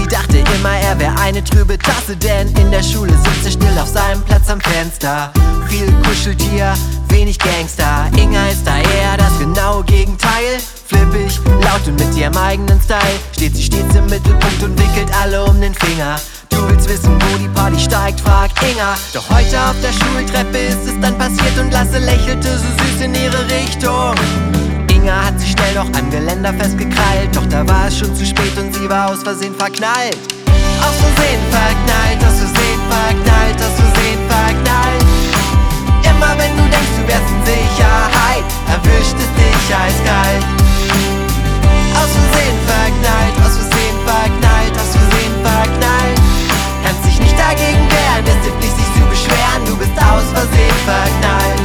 dachte immer, er wäre eine trübe Tasse, denn in der Schule sitzt er still auf seinem Platz am Fenster. Viel Kuscheltier, wenig Gangster. Inga ist da eher das genaue Gegenteil. Flippig, laut und mit ihrem eigenen Style steht sie stets im Mittelpunkt und wickelt alle um den Finger. Du willst wissen, wo die Party steigt, frag Inga. Doch heute auf der Schultreppe ist es dann passiert und Lasse lächelte so süß in ihre Richtung. Inga hat sich schnell noch am Geländer festgekrallt, doch da war es schon zu spät und sie war aus Versehen verknallt. Aus Versehen verknallt, aus Versehen verknallt, aus Versehen verknallt. Immer wenn du denkst, du wärst in Sicherheit, erwischt es dich eiskalt. Aus Versehen verknallt, aus Versehen verknallt, aus Versehen verknallt. Kannst dich nicht dagegen wehren, es hilft nicht, sich zu beschweren, du bist aus Versehen verknallt.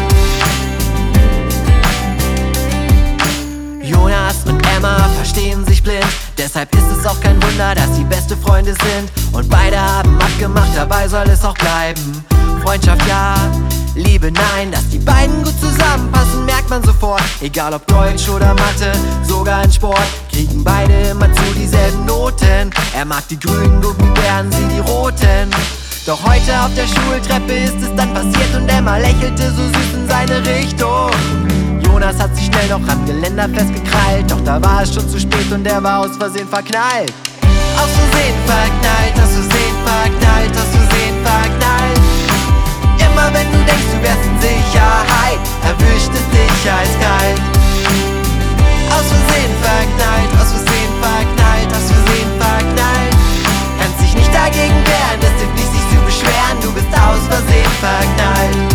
Jonas und Emma verstehen sich blind, deshalb ist es auch kein Wunder, dass sie beste Freunde sind. Und beide haben abgemacht, dabei soll es auch bleiben. Freundschaft ja, Liebe nein, dass die beiden gut zusammenpassen, merkt man sofort. Egal ob Deutsch oder Mathe, sogar in Sport, kriegen beide immer zu dieselben Noten. Er mag die grünen Gummibären, sie die roten. Doch heute auf der Schultreppe ist es dann passiert und Emma lächelte so süß in seine Richtung. Jonas hat sich schnell noch am Geländer festgekrallt, doch da war es schon zu spät und er war aus Versehen verknallt. Aus Versehen verknallt, aus Versehen verknallt, aus Versehen verknallt. Immer wenn du denkst, du wärst in Sicherheit, erwischt es dich eiskalt. Aus Versehen verknallt, aus Versehen verknallt, aus Versehen verknallt. Kannst dich nicht dagegen wehren, es hilft nicht, sich zu beschweren, du bist aus Versehen verknallt.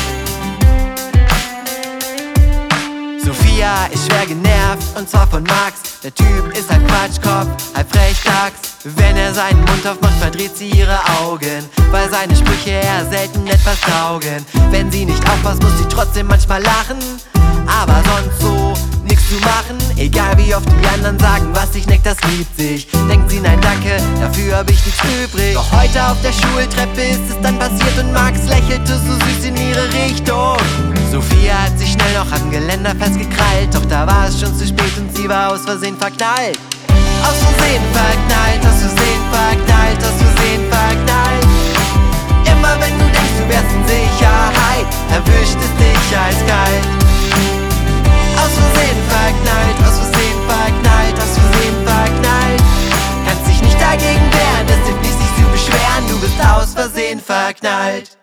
Sophia ist schwer genervt und zwar von Max. Der Typ ist halb Quatschkopf, halb Frechdachs. Wenn er seinen Mund aufmacht, verdreht sie ihre Augen, weil seine Sprüche eher selten etwas taugen. Wenn sie nicht aufpasst, muss sie trotzdem manchmal lachen, aber sonst so nichts zu machen. Egal wie oft die anderen sagen, was dich neckt, das liebt sich. Denkt sie, nein danke, dafür hab ich nichts übrig. Doch heute auf der Schultreppe ist es dann passiert und Max lächelte so süß in ihre Richtung. Sophia hat sich schnell noch am Geländer festgekrallt, doch da war es schon zu spät und sie war aus Versehen verknallt. Aus Versehen verknallt, aus Versehen verknallt, aus Versehen verknallt. Immer wenn du denkst, du wärst in Sicherheit, erwischt es dich eiskalt. Aus Versehen verknallt, aus Versehen verknallt, aus Versehen verknallt. Kannst dich nicht dagegen wehren, es hilft nicht, sich zu beschweren, du bist aus Versehen verknallt.